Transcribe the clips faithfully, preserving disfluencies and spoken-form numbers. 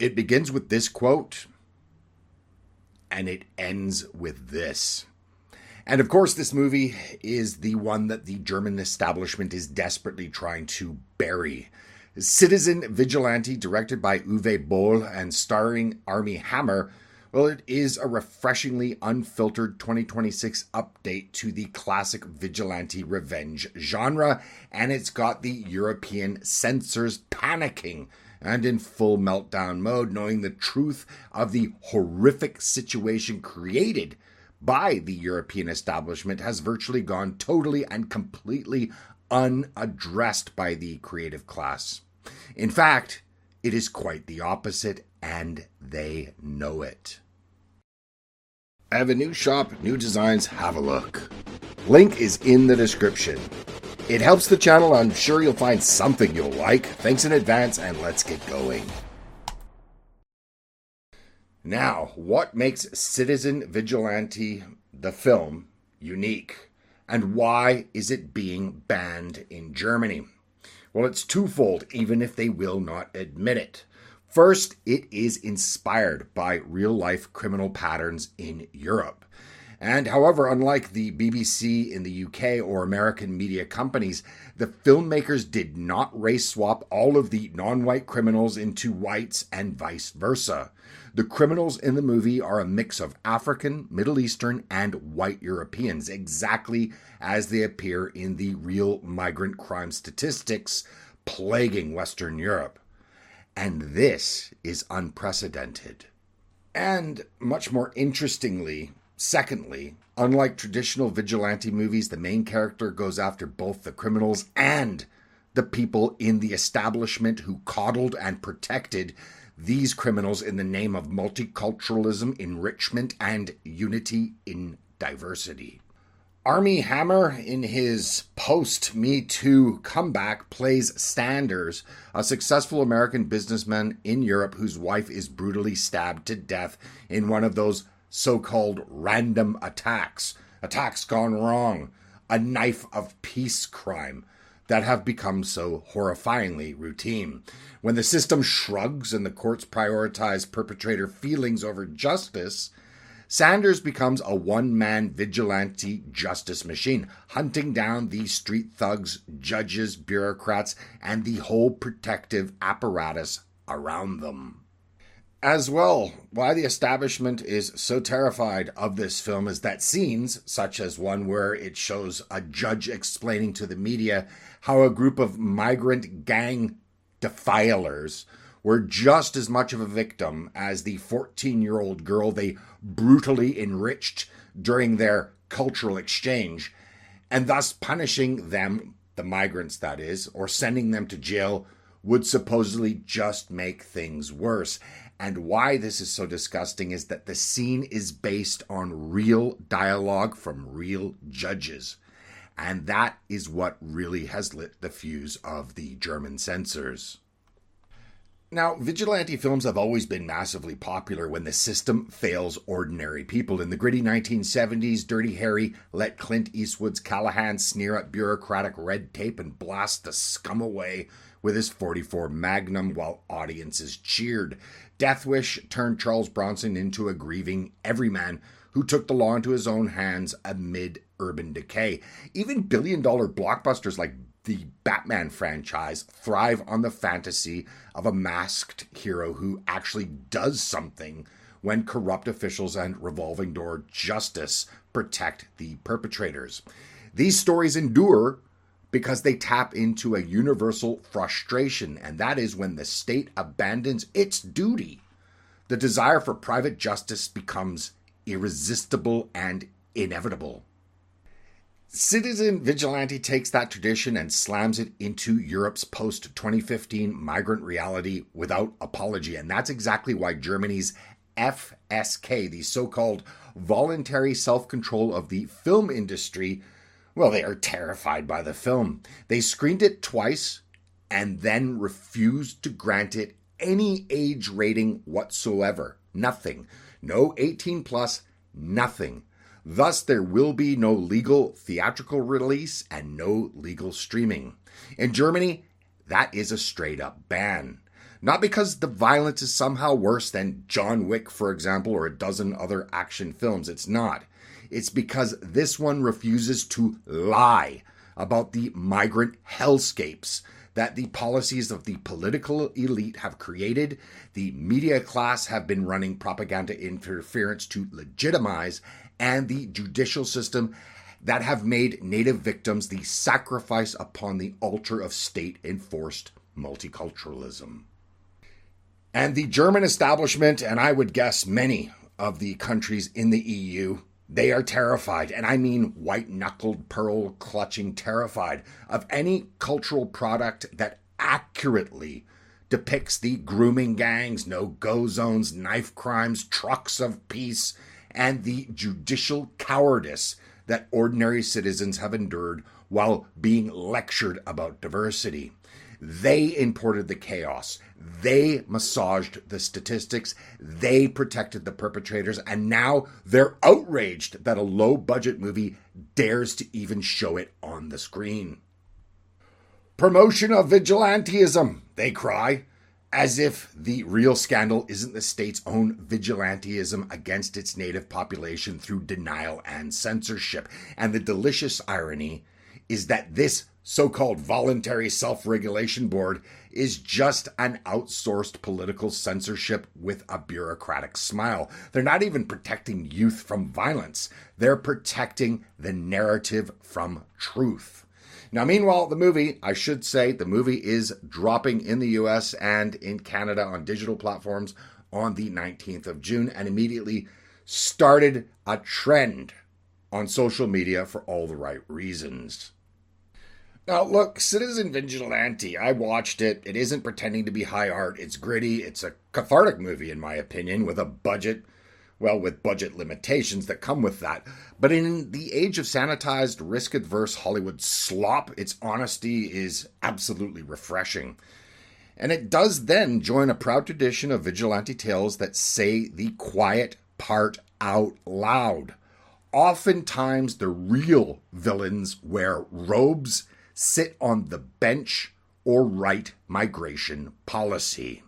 It begins with this quote, and it ends with this. And of course, this movie is the one that the German establishment is desperately trying to bury. Citizen Vigilante, directed by Uwe Boll and starring Armie Hammer, well, it is a refreshingly unfiltered twenty twenty-six update to the classic vigilante revenge genre, and it's got the European censors panicking and in full meltdown mode, knowing the truth of the horrific situation created by the European establishment has virtually gone totally and completely unaddressed by the creative class. In fact, it is quite the opposite, and they know it. I have a new shop, new designs, have a look. Link is in the description. It helps the channel, I'm sure you'll find something you'll like. Thanks in advance, and let's get going. Now, what makes Citizen Vigilante, the film, unique? And why is it being banned in Germany? Well, it's twofold, even if they will not admit it. First, it is inspired by real-life criminal patterns in Europe. And however, unlike the B B C in the U K or American media companies, the filmmakers did not race swap all of the non-white criminals into whites and vice versa. The criminals in the movie are a mix of African, Middle Eastern, and white Europeans, exactly as they appear in the real migrant crime statistics plaguing Western Europe. And this is unprecedented. And much more interestingly, secondly, unlike traditional vigilante movies, the main character goes after both the criminals and the people in the establishment who coddled and protected these criminals in the name of multiculturalism, enrichment, and unity in diversity. Armie Hammer, in his post-Me Too comeback, plays Sanders, a successful American businessman in Europe whose wife is brutally stabbed to death in one of those so-called random attacks, attacks gone wrong, a knife of peace crime that have become so horrifyingly routine. When the system shrugs and the courts prioritize perpetrator feelings over justice, Sanders becomes a one-man vigilante justice machine, hunting down these street thugs, judges, bureaucrats, and the whole protective apparatus around them. As well, why the establishment is so terrified of this film is that scenes, such as one where it shows a judge explaining to the media how a group of migrant gang defilers were just as much of a victim as the fourteen-year-old girl they brutally enriched during their cultural exchange, and thus punishing them, the migrants that is, or sending them to jail would supposedly just make things worse. And why this is so disgusting is that the scene is based on real dialogue from real judges. And that is what really has lit the fuse of the German censors. Now, vigilante films have always been massively popular when the system fails ordinary people. In the gritty nineteen seventies, Dirty Harry let Clint Eastwood's Callahan sneer at bureaucratic red tape and blast the scum away with his forty-four Magnum while audiences cheered. Death Wish turned Charles Bronson into a grieving everyman who took the law into his own hands amid urban decay. Even billion-dollar blockbusters like the Batman franchise thrive on the fantasy of a masked hero who actually does something when corrupt officials and revolving door justice protect the perpetrators. These stories endure because they tap into a universal frustration, and that is when the state abandons its duty. The desire for private justice becomes irresistible and inevitable. Citizen Vigilante takes that tradition and slams it into Europe's post twenty fifteen migrant reality without apology, and that's exactly why Germany's F S K, the so-called voluntary self-control of the film industry, well, they are terrified by the film. They screened it twice and then refused to grant it any age rating whatsoever. Nothing. No eighteen plus, nothing. Thus, there will be no legal theatrical release and no legal streaming. In Germany, that is a straight-up ban. Not because the violence is somehow worse than John Wick, for example, or a dozen other action films. It's not. It's because this one refuses to lie about the migrant hellscapes that the policies of the political elite have created, the media class have been running propaganda interference to legitimize, and the judicial system that have made Native victims the sacrifice upon the altar of state-enforced multiculturalism. And the German establishment, and I would guess many of the countries in the E U, they are terrified, and I mean white-knuckled, pearl-clutching terrified, of any cultural product that accurately depicts the grooming gangs, no-go zones, knife crimes, trucks of peace, and the judicial cowardice that ordinary citizens have endured while being lectured about diversity. They imported the chaos. They massaged the statistics. They protected the perpetrators. And now they're outraged that a low-budget movie dares to even show it on the screen. Promotion of vigilantism, they cry, as if the real scandal isn't the state's own vigilantism against its native population through denial and censorship. And the delicious irony is that this so-called voluntary self-regulation board is just an outsourced political censorship with a bureaucratic smile. They're not even protecting youth from violence. They're protecting the narrative from truth. Now, meanwhile, the movie, I should say, the movie is dropping in the U S and in Canada on digital platforms on the nineteenth of June and immediately started a trend on social media for all the right reasons. Now, look, Citizen Vigilante, I watched it. It isn't pretending to be high art. It's gritty. It's a cathartic movie, in my opinion, with a budget, well, with budget limitations that come with that. But in the age of sanitized, risk-adverse Hollywood slop, its honesty is absolutely refreshing. And it does then join a proud tradition of vigilante tales that say the quiet part out loud. Oftentimes, the real villains wear robes, sit on the bench, or write migration policy.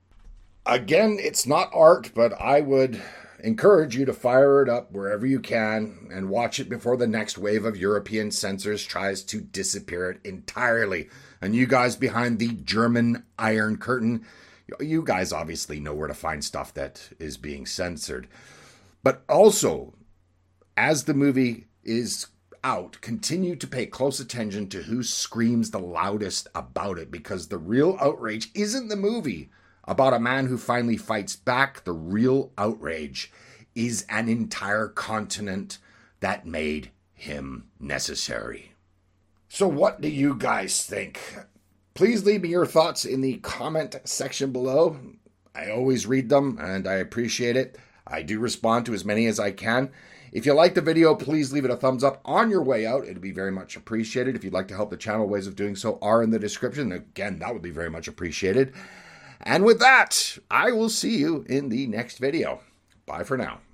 Again, it's not art, but I would encourage you to fire it up wherever you can and watch it before the next wave of European censors tries to disappear it entirely. And you guys behind the German Iron Curtain, you guys obviously know where to find stuff that is being censored. But also, as the movie is out, continue to pay close attention to who screams the loudest about it, because the real outrage isn't the movie about a man who finally fights back. The real outrage is an entire continent that made him necessary. So what do you guys think? Please leave me your thoughts in the comment section below. I always read them and I appreciate it. I do respond to as many as I can. If you like the video, please leave it a thumbs up on your way out. It would be very much appreciated. If you'd like to help the channel, ways of doing so are in the description. Again, that would be very much appreciated. And with that, I will see you in the next video. Bye for now.